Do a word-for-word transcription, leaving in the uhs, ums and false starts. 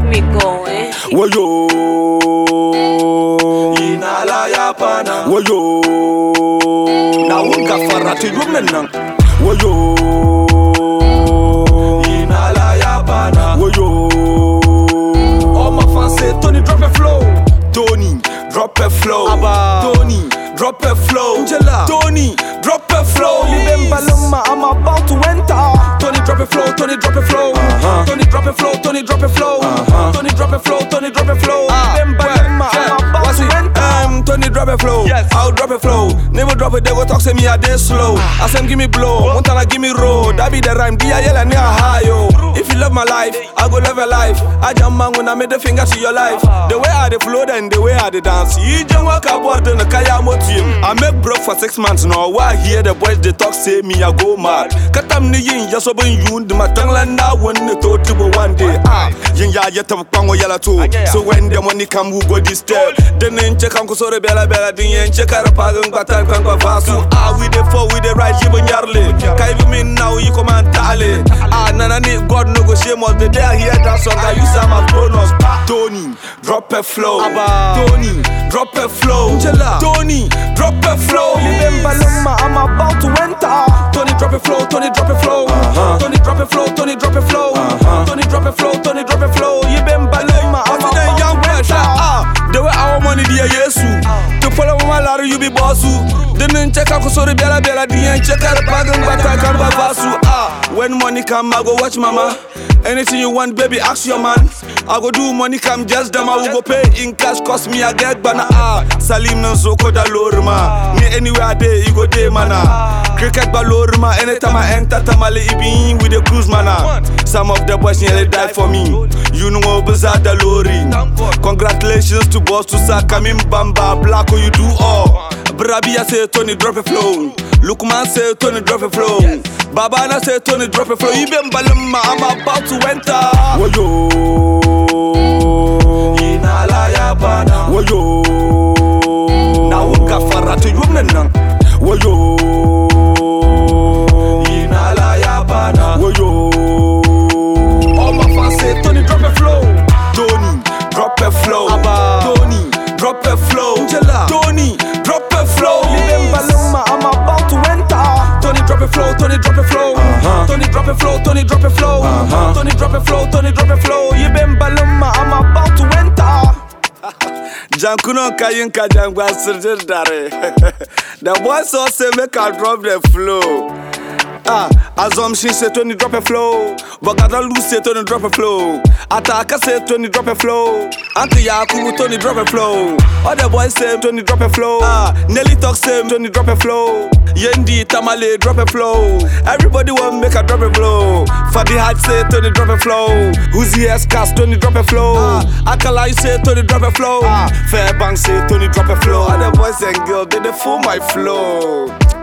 me going. Woyo Inala ya pana Woyo Na wunga farati yumnen Woyo Inala ya pana Woyo All my fans say Tony drop a flow Tony drop a flow Abba. Tony drop a flow Angela. Tony drop a flow Remember Luma, I'm about to enter. Tony drop a flow, Tony drop a flow. Uh-huh. Tony drop a flow, Tony drop a flow. Uh-huh. Tony drop a flow, Tony drop a flow. Ah, Remember well, Luma, yeah. I'm about What's to it? enter. Um, Tony drop a flow. Yes. I'll drop a flow. Never drop it, they go talk to me, I dey slow. I say give me blow, Montana give me roll. That be the rhyme, D I L and high yo. If you love my life, I go live your life. I jump man when I made the finger to your life. The way I dey flow, then the way I dey dance. You just walk about the kaya motim. I make broke for six months now. Why hear the boys they talk say me I go mad. Katam ni yin ya so ben you the matangla na when the to one day. Ah, yin ya yet of pango yala too. So when the money come we go disturb. Then in check uncle so bella bella din yin check out a pagan batan kan kwa vasu. Ah, we the four we the right even yarly. Kai you mean now you come and tally. Ah, nana ni God no go shame all the day I hear that song I use some bonus. Tony drop a flow. Abba. Tony drop a flow. Angela. Tony drop a flow. Remember Luma, I'm about to enter. Tony drop a flow, Tony drop a flow. Uh-huh. Tony drop a flow, Tony drop a flow. Uh-huh. Tony drop a flow, Tony drop a flow. Remember Luma, I'm What's the young about to pressure? enter. Ah, the way our money dear Yesu. To follow my ladder, you be bossu. Then check out so the bella bella D and check out the pagan but I can't vasu. Ah, when money come, I go watch mama. Anything you want, baby, ask your man. I go do money come just them. I will go pay in cash, cost me a get bana. Ah, Salim no so koda lorma. Me anywhere I day, you go day mana. Cricket balorma. Anytime I enter Tamale, it be with the cruise mana. Some of the boys nearly died for me. You know bizarre the lorry. Congratulations to boss to sa coming bamba. Black you do all. Brabia say Tony drop a flow. Lukman say Tony drop a flow. Babana say Tony drop a flow. Even Balama, I'm about to enter. Woyo Inala ya pana Woyo Na wunga farati yumnen Woyo Inala ya pana Woyo All my fans say Tony drop a flow. Tony drop a flow. Abba. Tony drop a flow. Angela. Tony drop a flow. Remember Luma, I'm about to enter. Tony drop a flow, Tony drop a flow. Uh-huh. Tony drop a flow, Tony drop a flow. Uh-huh. Tony drop a flow, Tony drop a flow. Remember Luma, I'm about to enter. Jankuno kayin ka jangwa sirjir dare. The boy so say make I drop the flow. Ah, assumption say Tony drop a flow. Bagada lose say Tony drop a flow. Ataka say Tony drop a flow. Uncle Yakubu Tony drop a flow. Other boys say Tony drop a flow. Ah, Nelly talk say Tony drop a flow. Yendi Tamale drop a flow. Everybody want make a drop a flow. Fadi Haj say Tony drop a flow. Uzi S-Cast Tony drop a flow. Ah, Akalai say Tony drop a flow. Ah, Fairbank say Tony drop a flow. Other boys and girls they dey fool my flow.